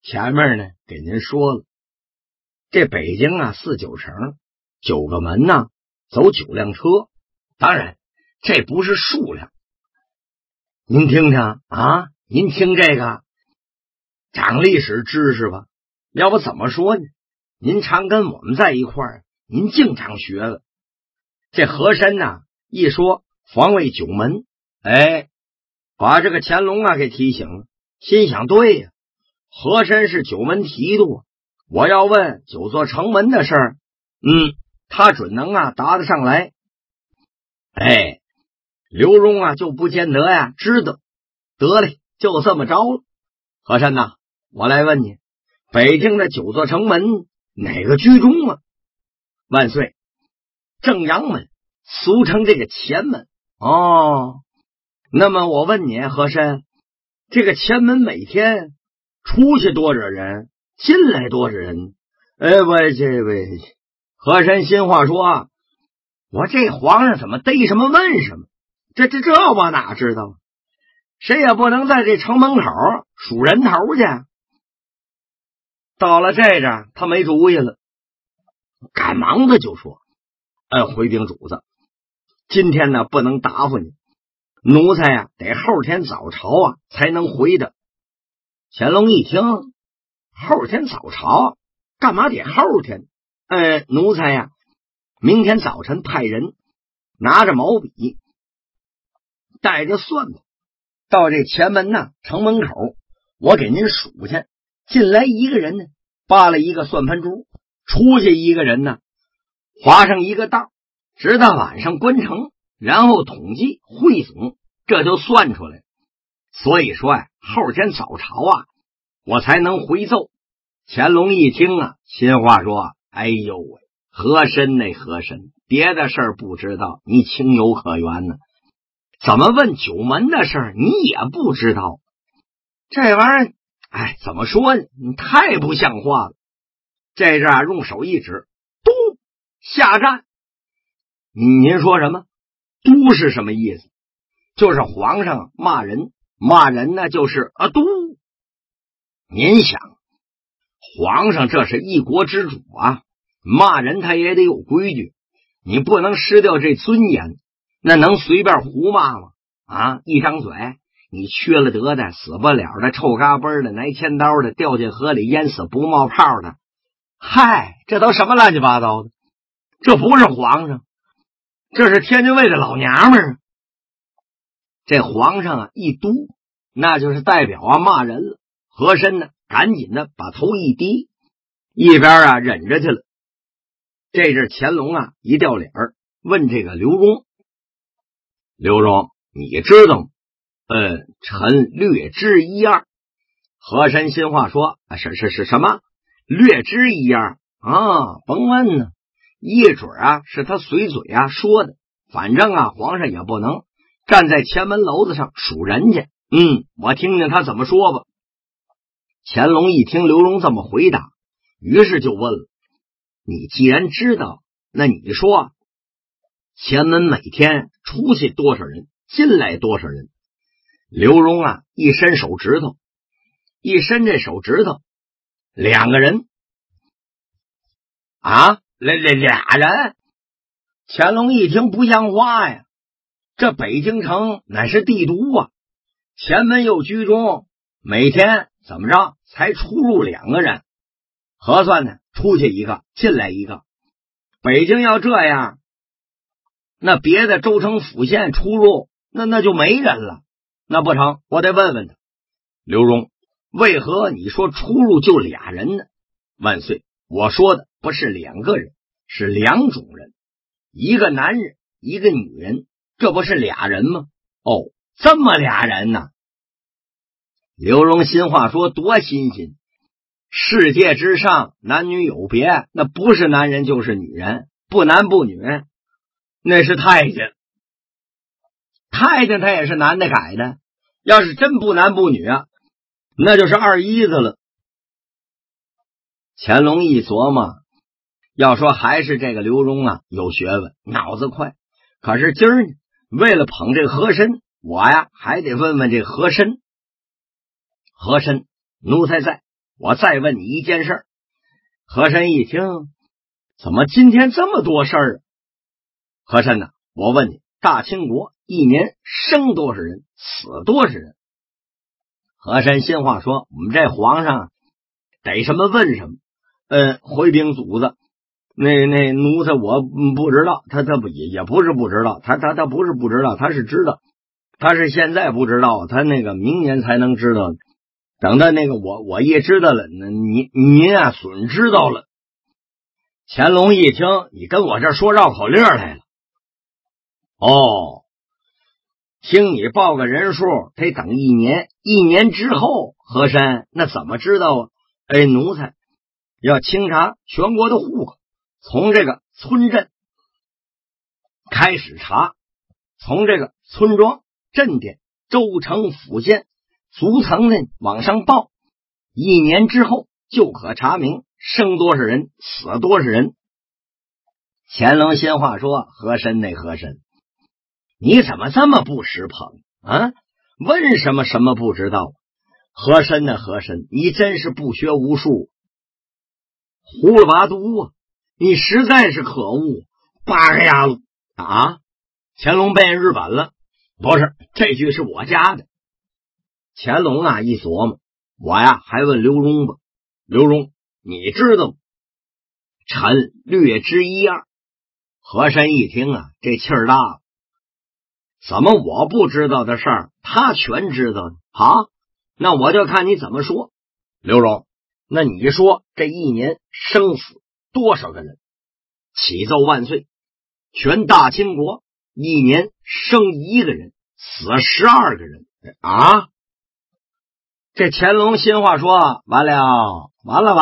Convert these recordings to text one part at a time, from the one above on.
前面呢给您说了，这北京啊4、9城9个门呢走9辆车，当然这不是数量。您听听啊，您听这个长历史知识吧，要不怎么说呢？您常跟我们在一块儿，您净长学了。这和珅呢一说防卫9门，把这个乾隆啊给提醒了，心想对呀，和珅是9门提督，我要问9座城门的事儿，他准能啊答得上来。刘墉啊就不见得呀知道，得嘞，就这么着了。和珅呐，我来问你，北京的9座城门哪个居中啊？万岁，正阳门，俗称这个前门。哦，那么我问你，和珅，这个前门每天出去多少人，进来多少人？和珅心话说啊，我这皇上怎么逮什么问什么？这我哪知道？谁也不能在这城门口数人头去。到了这儿，他没主意了，赶忙的就说：“回禀主子，今天呢不能答复你，奴才呀得后天早朝啊才能回的。”乾隆一听，后天早朝干嘛得后天？奴才呀明天早晨派人拿着毛笔，带着算盘，到这前门呢城门口，我给您数去。进来一个人呢扒了一个算盘珠，出去一个人呢划上一个道，直到晚上关城，然后统计汇总，这就算出来。所以说呀，后天早朝啊我才能回奏。乾隆一听啊，心话说：“哎呦喂，和珅那和珅，别的事儿不知道，你情有可原呢。怎么问9门的事儿你也不知道？这玩意儿，怎么说呢？你太不像话了。”这阵啊，用手一指，嘟，下站。您说什么？嘟是什么意思？就是皇上骂人，骂人呢就是嘟。您想，皇上这是一国之主啊，骂人他也得有规矩，你不能失掉这尊严，那能随便胡骂吗？一张嘴，你缺了德的，死不了的，臭嘎嘣的，拿千刀的，掉进河里淹死不冒泡的，这都什么乱七八糟的？这不是皇上，这是天津卫的老娘们儿。这皇上啊一嘟，那就是代表啊骂人了。和珅呢赶紧的把头一低，一边啊忍着去了。这阵乾隆啊一掉脸儿，问这个刘墉：“刘墉，你知道吗？”“臣略知一二。”和珅心话说：“是什么？略知一二啊？甭问呢，一准啊是他随嘴啊说的。反正啊，皇上也不能站在前门楼子上数人家。我听听他怎么说吧。”乾隆一听刘墉这么回答，于是就问了：“你既然知道，那你说前门每天出去多少人，进来多少人？”刘墉啊一伸手指头，一伸这手指头，2个人。俩人。乾隆一听不像话呀，这北京城乃是帝都啊，前门又居中，每天怎么着才出入2个人？核算呢，出去一个，进来一个。北京要这样，那别的州城府县出入，那就没人了。那不成，我得问问他，刘墉，为何你说出入就俩人呢？万岁，我说的不是2个人，是2种人，一个男人，一个女人，这不是俩人吗？哦，这么俩人呢？刘墉心话说多新鲜，世界之上男女有别，那不是男人就是女人，不男不女，那是太监。太监他也是男的改的，要是真不男不女啊，那就是二一子了。乾隆一琢磨，要说还是这个刘墉啊有学问，脑子快。可是今儿呢，为了捧这和珅，我呀还得问问这和珅。和珅，奴才在， 我再问你一件事。和珅一听，怎么今天这么多事儿啊？和珅呐，我问你，大清国一年生多少人，死多少人？和珅心话说，我们这皇上逮什么问什么。回禀主子，那奴才我不知道，他也不是不知道，他不是不知道，他是知道，他是现在不知道，他那个明年才能知道。等到那个我一知道了，您啊准知道了。乾隆一听，你跟我这说绕口令来了。哦，听你报个人数，得等一年，一年之后，和珅那怎么知道啊？奴才要清查全国的户口，从这个村镇开始查，从这个村庄、镇点、州城、府县、族层呢往上报，一年之后就可查明生多少人，死多少人。乾隆心话说，和珅那和珅，你怎么这么不识捧啊？问什么什么不知道？和珅呢和珅，你真是不学无术，胡了八犊啊！你实在是可恶，八个丫头啊！乾隆背日本了，不是，这句是我家的。乾隆啊一琢磨，我呀还问刘荣吧。刘荣，你知道吗？臣略知一二。和珅一听啊，这气儿大了，怎么我不知道的事儿他全知道呢？啊，那我就看你怎么说。刘荣，那你说这一年生死多少个人？启奏万岁，全大清国一年生一个人，死12个人啊！这乾隆心话说，完了，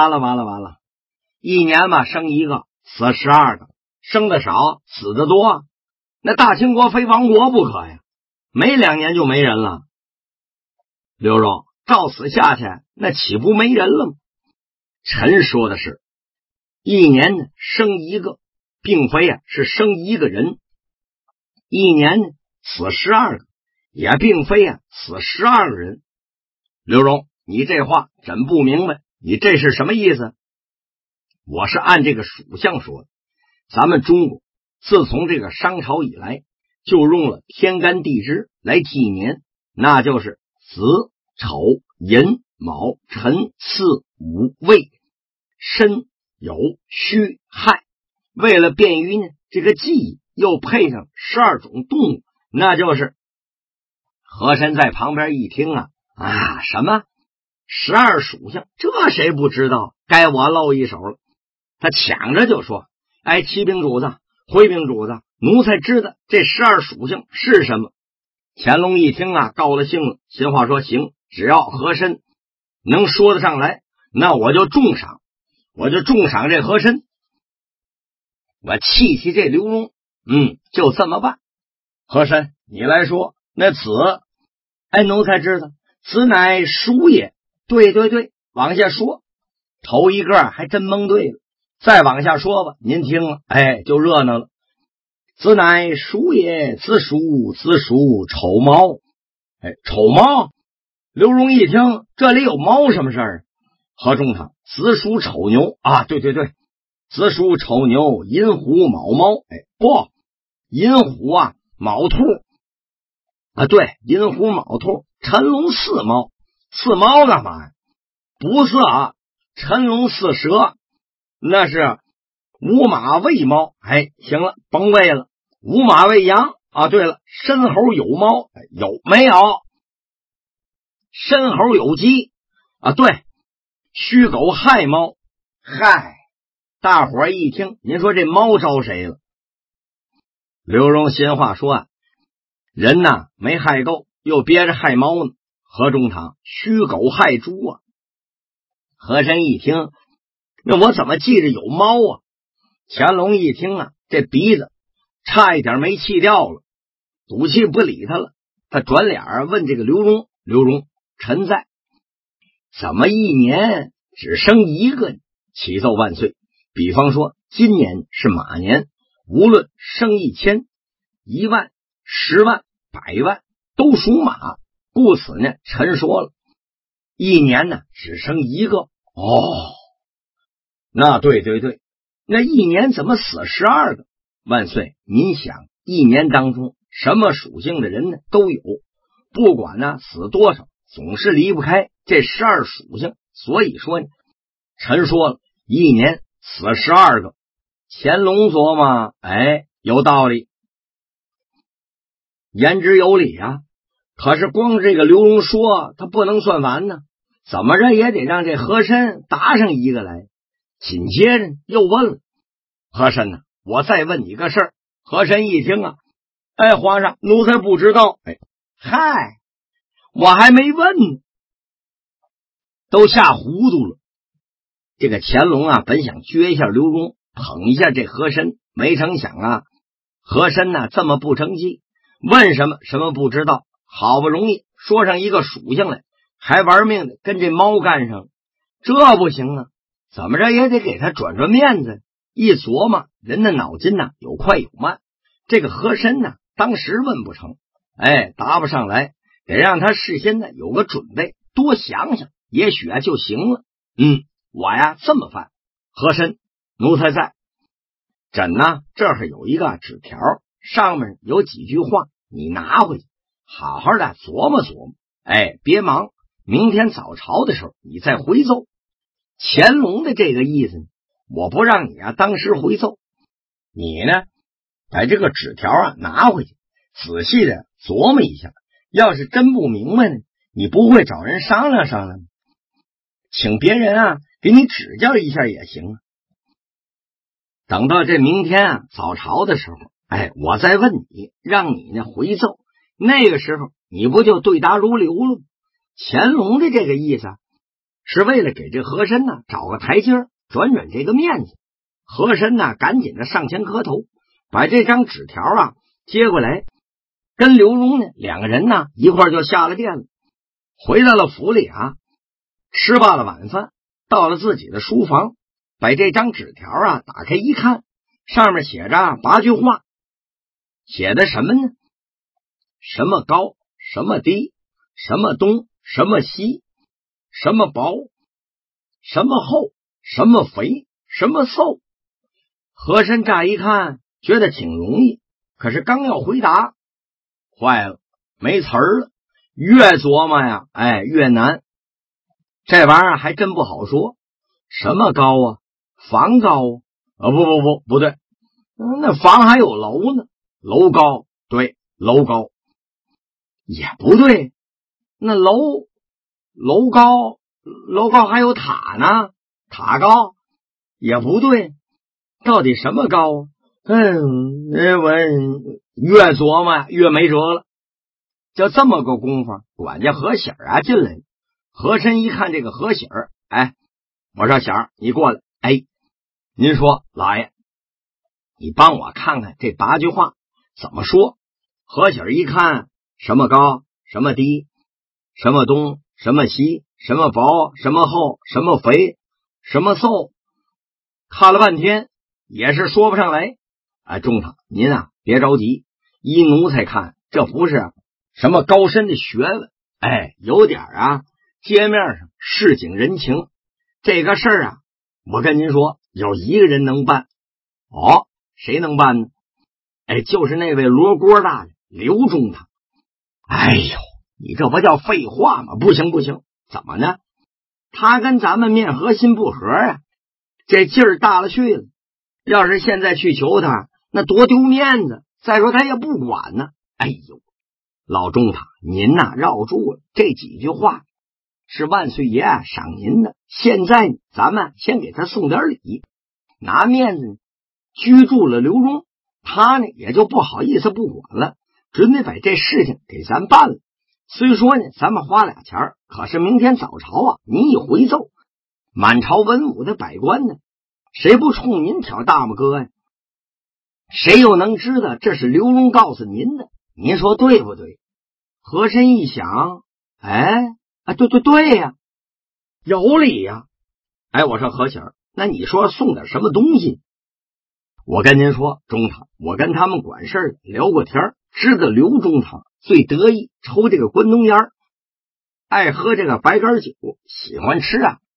一年嘛生一个，死12个，生的少，死的多，那大清国非亡国不可呀，没2年就没人了。刘荣，照此下去，那岂不没人了吗？臣说的是，一年呢生一个，并非是生一个人；一年呢死12个，也并非死12个人。刘荣，你这话真不明白，你这是什么意思？我是按这个属相说的。咱们中国自从这个商朝以来，就用了天干地支来纪年，那就是子、丑、寅、卯、辰、巳、午、未、申、酉、戌、亥。为了便于呢这个记忆，又配上12种动物，那就是和珅在旁边一听啊，什么12属相，这谁不知道？该我露一手了。他抢着就说，启禀主子，回禀主子，奴才知道这12属相是什么。乾隆一听啊，高了兴了，心话说，行，只要和珅能说得上来，那我就重赏这和珅，我气这刘荣，就这么办。和珅，你来说，那子，奴才知道，子乃鼠也。对，往下说，头一个还真蒙对了，再往下说吧，您听了，就热闹了。子乃鼠也，子鼠丑猫。丑猫。刘荣一听，这里有猫什么事儿？何中堂，子鼠丑牛啊，对，子鼠丑牛，寅虎卯猫。不，寅虎啊，卯兔啊，对，寅虎卯兔，辰龙巳猫。巳猫干嘛呀？不是啊，辰龙巳蛇，那是午马未猫。行了，甭喂了。午马未羊啊，对了，申猴酉猫。有没有？申猴酉鸡啊，对，戌狗亥猫。嗨，大伙儿一听，您说这猫招谁了？刘荣心话说人呐没害够，又憋着害猫呢。何中堂，戌狗害猪啊。和珅一听，那我怎么记着有猫啊？乾隆一听啊，这鼻子差一点没气掉了，赌气不理他了。他转脸问这个刘荣，刘荣，臣在，怎么一年只生一个呢？启奏万岁，比方说今年是马年，无论生1000、1万、10万、100万都属马，故此呢，臣说了，一年呢只生一个， 哦，那对，那一年怎么死12个？万岁，您想，一年当中什么属性的人呢都有，不管呢死多少，总是离不开这12属性。所以说呢，臣说了，一年死12个。乾隆琢磨，有道理，言之有理啊。可是光这个刘荣说他不能算完呢，怎么着也得让这和珅答上一个来。紧接着又问了，和珅呢，我再问你个事儿。和珅一听啊，皇上，奴才不知道。嗨，我还没问呢，都吓糊涂了。这个乾隆啊，本想撅一下刘荣，捧一下这和珅，没成想啊，和珅呢这么不争气，问什么不知道，好不容易说上一个属性来，还玩命的跟这猫干上了，这不行啊，怎么着也得给他转面子。一琢磨，人的脑筋呢有快有慢，这个和珅呢当时问不成，答不上来，得让他事先呢有个准备，多想想，也许就行了。我呀这么办，和珅，奴才在。朕呢这儿有一个纸条，上面有几句话，你拿回去好好的琢磨琢磨，别忙，明天早朝的时候你再回奏。乾隆的这个意思，我不让你当时回奏，你呢把这个纸条拿回去，仔细的琢磨一下，要是真不明白呢，你不会找人商量商量吗？请别人给你指教一下也行啊。等到这明天早朝的时候，我再问你，让你呢回奏，那个时候你不就对答如流了吗？乾隆的这个意思是为了给这和珅呢找个台阶，转这个面子。和珅呢赶紧的上前磕头，把这张纸条接过来，跟刘荣呢两个人呢一块就下了殿了，回到了府里吃罢了晚饭，到了自己的书房，把这张纸条打开一看，上面写着8句话，写的什么呢？什么高，什么低，什么东，什么西，什么薄，什么厚，什么肥，什么瘦。和珅乍一看觉得挺容易，可是刚要回答，坏了，没词儿了。越琢磨越难。这玩意儿还真不好说。什么高房高不对，那房还有楼呢，楼高，对，楼高也不对，那楼高还有塔呢，塔高也不对，到底什么高我越琢磨越没辙了。就这么个功夫，管家何喜儿进来了。和珅一看这个何喜儿，我说喜儿你过来。您说老爷，你帮我看看这8句话怎么说。何喜儿一看，什么高，什么低，什么东，什么西，什么薄，什么厚，什么肥，什么瘦，看了半天也是说不上来。中堂您别着急，依奴才看，这不是什么高深的学问，有点街面上市井人情。这个事儿我跟您说，有一个人能办。谁能办呢？就是那位罗锅大人刘中堂。你这不叫废话吗？不行，怎么呢？他跟咱们面和心不和这劲儿大了去了。要是现在去求他，那多丢面子。再说他也不管呢。老中堂您绕住了，这几句话是万岁爷赏您的，现在咱们先给他送点礼，拿面子居住了刘荣，他呢也就不好意思不管了，准得把这事情给咱办了。虽说呢咱们花俩钱，可是明天早朝您一回奏，满朝文武的百官呢，谁不冲您挑大拇哥呀？谁又能知道这是刘荣告诉您的？您说对不对？和珅一想，对呀，有理呀。我说何喜儿，那你说送点什么东西？我跟您说，中堂，我跟他们管事聊过天，知道刘中堂最得意抽这个关东烟，爱喝这个白干酒，喜欢吃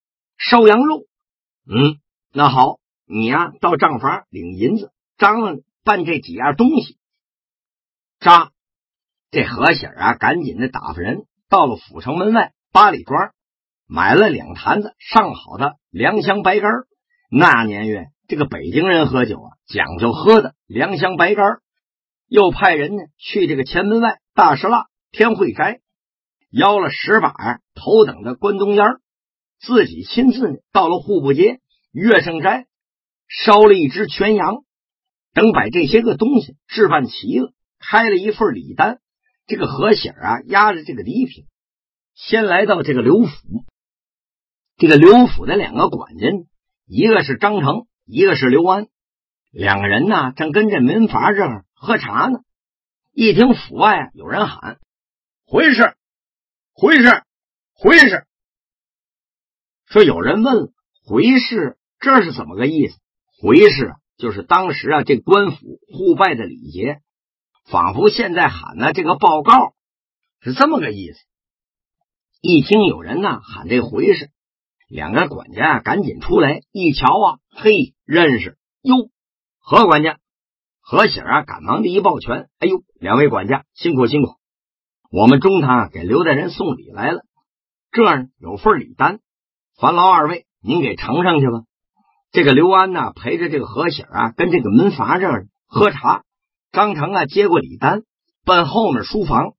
烧羊肉。那好，你呀到账房领银子，张罗办这几样东西。扎，这何喜啊赶紧的打发人到了府城门外八里庄，买了2坛子上好的良香白干。那年月这个北京人喝酒啊讲究喝的良香白干。又派人呢去这个前门外大石蜡天惠斋邀了10把头等的关东烟，自己亲自呢到了户部街乐盛斋烧了一只全羊。等把这些个东西置办齐了，开了一份礼单。这个何喜啊押着这个礼品先来到这个刘府。这个刘府的2个管家，一个是张成，一个是刘安。2个人呢正跟这门阀这儿喝茶呢。一听府外有人喊回事回事回事，说有人问了，回事这是怎么个意思？回事就是当时啊这官府互拜的礼节，仿佛现在喊的这个报告，是这么个意思。一听有人呢喊这回事，2个管家赶紧出来一瞧啊，嘿，认识哟，何管家。何喜啊赶忙的一抱拳，哎呦，2位管家辛苦辛苦，我们中堂给刘大人送礼来了，这儿有份礼单，烦劳2位您给呈上去吧。这个刘安呢陪着这个何喜啊跟这个门阀这儿喝茶，张成啊接过礼单奔后面书房。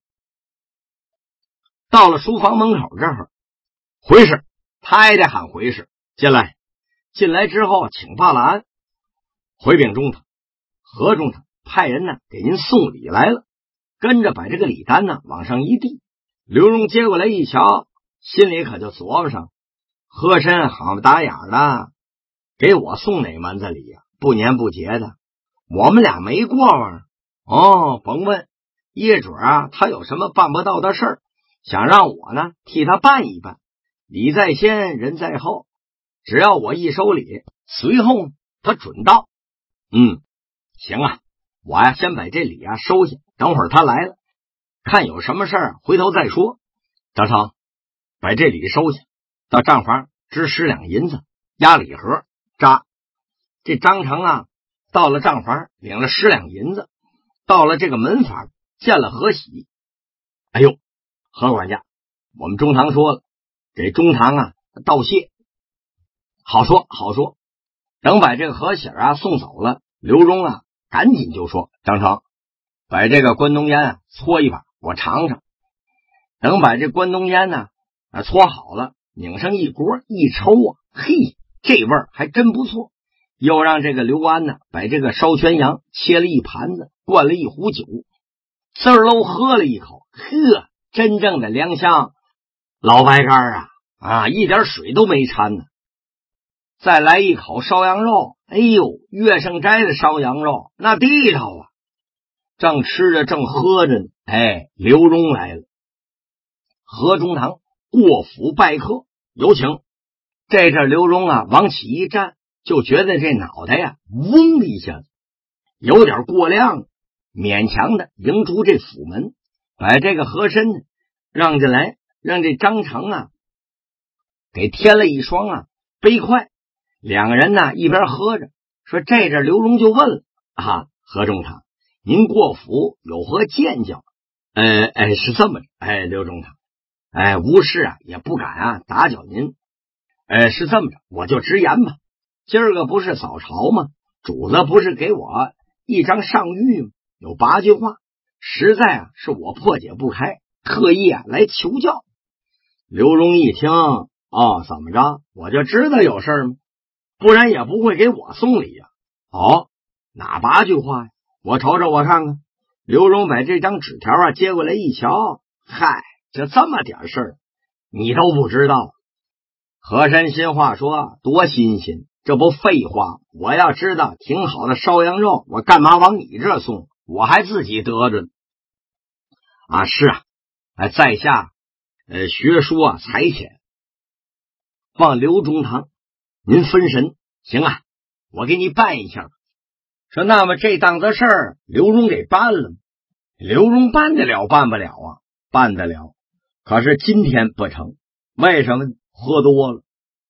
到了书房门口这儿，回事他也得喊回事进来。进来之后请罢了安，回禀中堂，何中堂派人呢给您送礼来了。跟着把这个礼单呢往上一递，刘荣接过来一瞧，心里可就琢磨上，和珅好不打眼的给我送哪门子礼呀？不年不节的，我们俩没过往。甭问，业主啊他有什么办不到的事儿，想让我呢替他办一办。礼在先人在后，只要我一收礼，随后他准到。行啊，我呀先把这礼啊收下，等会儿他来了看有什么事儿回头再说。张成把这礼收下，到账房支10两银子压礼盒。扎，这张成啊到了账房领了10两银子，到了这个门房见了何喜。哎呦，何管家，我们中堂说了，给中堂啊道谢。好说好说。等把这个何喜啊送走了，刘忠啊赶紧就说，张成把这个关东烟啊搓一把我尝尝。等把这关东烟呢搓好了，拧上一锅一抽啊，嘿，这味儿还真不错。又让这个刘安呢把这个烧全羊切了一盘子，灌了一壶酒，滋儿喽喝了一口，呵，真正的良香老白干啊，一点水都没掺呢。再来一口烧羊肉，哎呦，乐盛斋的烧羊肉那地道啊。正吃着正喝着呢，刘荣来了。何中堂过府拜客，有请。这阵刘荣啊往起一站，就觉得这脑袋呀嗡的一下子有点过量，勉强的迎出这府门，把这个和珅呢让进来，让这张成啊给添了一双啊杯筷。2个人呢一边喝着，说这阵刘荣就问了何中堂，您过府有何见教？是这么着，刘中堂，无事啊也不敢打搅您。是这么着，我就直言吧，今儿个不是早朝吗？主子不是给我一张上谕吗？有8句话，实在是我破解不开，特意来求教。刘荣一听，怎么着？我就知道有事吗？不然也不会给我送礼呀。哪8句话呀？我瞅瞅，我看看。刘荣把这张纸条接过来一瞧，嗨，这么点事儿，你都不知道。和珅心话说，多新鲜，这不废话，我要知道挺好的烧羊肉，我干嘛往你这送？我还自己得着呢。是啊，在下学书才浅，望刘中堂您分神。行啊，我给你办一下。说那么这档子事儿刘荣给办了吗？刘荣办得了办不了啊？办得了，可是今天不成。为什么？喝多了。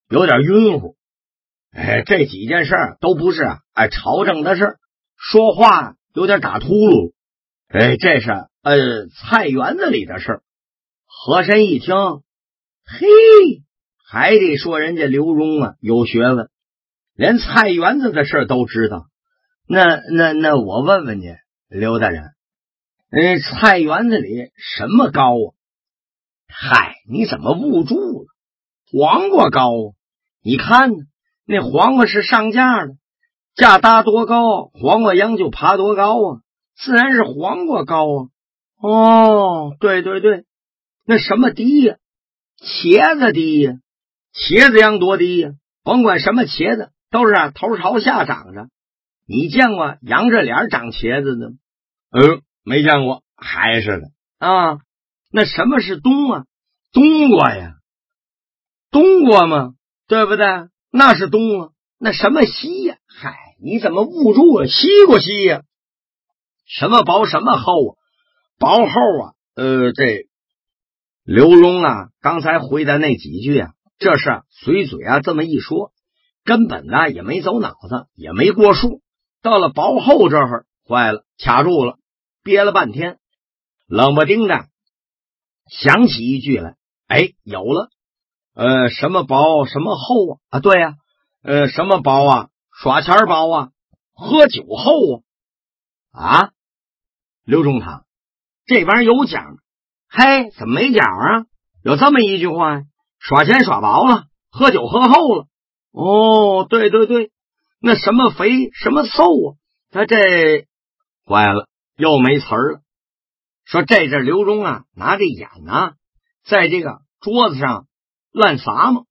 有点晕乎。这几件事都不是朝政的事，说话有点打秃噜。这是菜园子里的事。和珅一听，嘿，还得说人家刘墉有学问，连菜园子的事都知道。那我问问你，刘大人，菜园子里什么高啊？嗨，你怎么误住了？黄瓜高啊！你看呢，那黄瓜是上架的，架搭多高，黄瓜秧就爬多高啊，自然是黄瓜高啊。哦，对，那什么低呀？茄子低呀，茄子秧多低呀？甭管什么茄子，都是头朝下长着。你见过仰着脸长茄子的吗？没见过，还是的啊。那什么是冬啊？冬瓜呀，冬瓜嘛，对不对？那是冬啊。那什么西呀？嗨，你怎么误住了？西瓜西呀？什么薄什么厚啊？薄厚啊？这刘墉刚才回的那几句这是随嘴这么一说，根本也没走脑子，也没过数。到了薄厚这会儿，坏了，卡住了，憋了半天，冷不丁的想起一句来，有了，什么薄什么厚啊？对呀，什么薄啊？耍钱薄啊？喝酒厚啊？刘中堂，这玩意儿有讲，嘿，怎么没讲啊？有这么一句话呀，耍钱耍薄了，喝酒喝厚了。哦，对，那什么肥什么瘦啊？他这坏了，又没词儿了。说这阵刘墉拿着眼在这个桌子上乱撒嘛。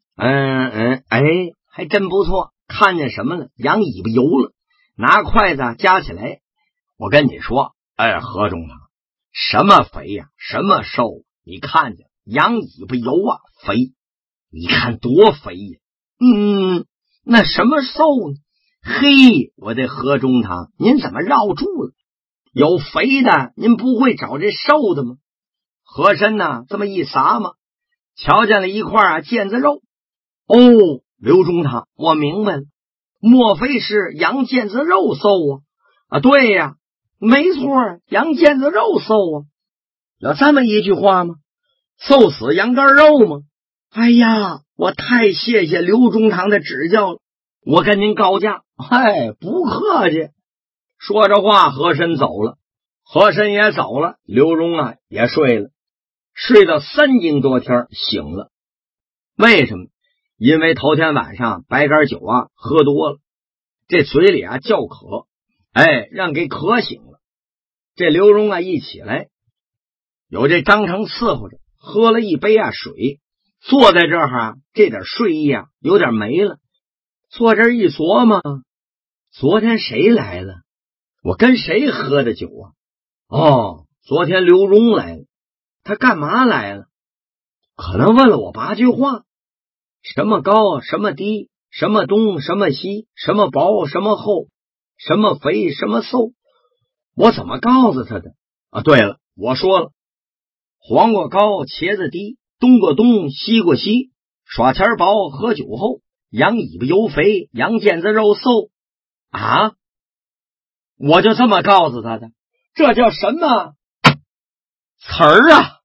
还真不错，看见什么了？羊尾巴油了，拿筷子夹起来。我跟你说，何中堂，什么肥呀，什么瘦，你看见羊尾巴油肥，你看多肥呀。那什么瘦呢？嘿，我的何中堂，您怎么绕住了？有肥的，您不会找这瘦的吗？和珅这么一撒嘛，瞧见了一块腱子肉。哦，刘中堂，我明白了，莫非是羊腱子肉瘦对呀，没错，羊腱子肉瘦有这么一句话吗？瘦死羊肝肉吗？哎呀，我太谢谢刘中堂的指教了，我跟您告假。不客气。说着话，和珅走了，和珅也走了，刘墉也睡了，睡到3更多天醒了。为什么？因为头天晚上白干酒喝多了，这嘴里叫渴，让给渴醒了。这刘墉一起来，有这张成伺候着，喝了一杯水，坐在这儿这点睡意有点没了。坐这儿一琢磨，昨天谁来了？我跟谁喝的酒昨天刘墉来了。他干嘛来了？可能问了我8句话，什么高什么低，什么东什么西，什么薄什么厚，什么肥什么瘦。我怎么告诉他的？对了，我说了，黄瓜高茄子低，冬瓜冬西瓜西，耍钱薄喝酒厚，羊尾巴油肥，羊腱子肉瘦我就这么告诉他的。这叫什么词儿